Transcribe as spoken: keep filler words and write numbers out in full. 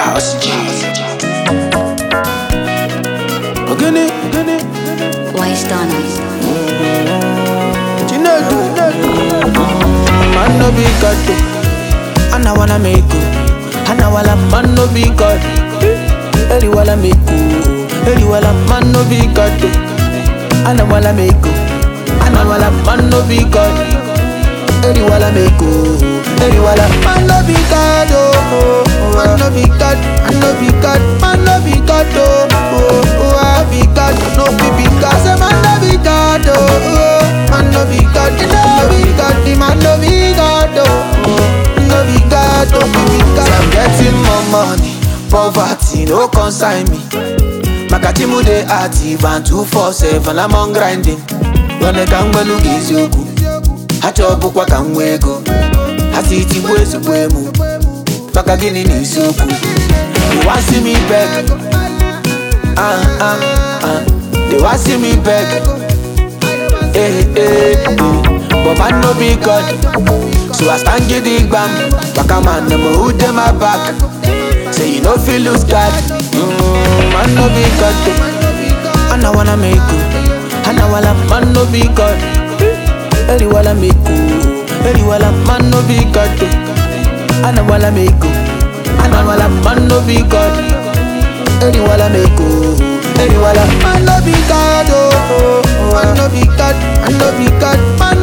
Chaos G. Ogene, ogene, Wise Donna. Chinedu, man no be God. And I wanna make you. And I wanna man no be God. Any wanna make you. Any wanna man no be God. And I wanna make you. And I wanna man no be God. Any wanna make you. Any wanna man no be God. Oh, man no be God. Man no be God. Man no be God. Oh, oh, I be God. No be because a man no be God. Oh, man no be God. No be God. The man no be God. Oh, no be God. No be because I'm getting more money. Poverty no consign me. Makatimu de active and two four seven. I'm on grinding. When I can go look easy, hachobu kwa kamwego. Hasiti bwesu bwemu. Baka gini ni suku. You want see me beg? Ah ah ah. They want see me beg. Eh eh eh. But man no be God. So I stand get the bam. Baka man no mo who dem my back. Say you no feel lose God. Mm, man no be God. And I wanna make you. And I wanna man no be God. Any wanna make you. Any wanna man no be God. And I wanna make you. And I wanna man no be God. Any wanna make you. Any wanna man no be God. Oh, man no be God. Man no be God. Man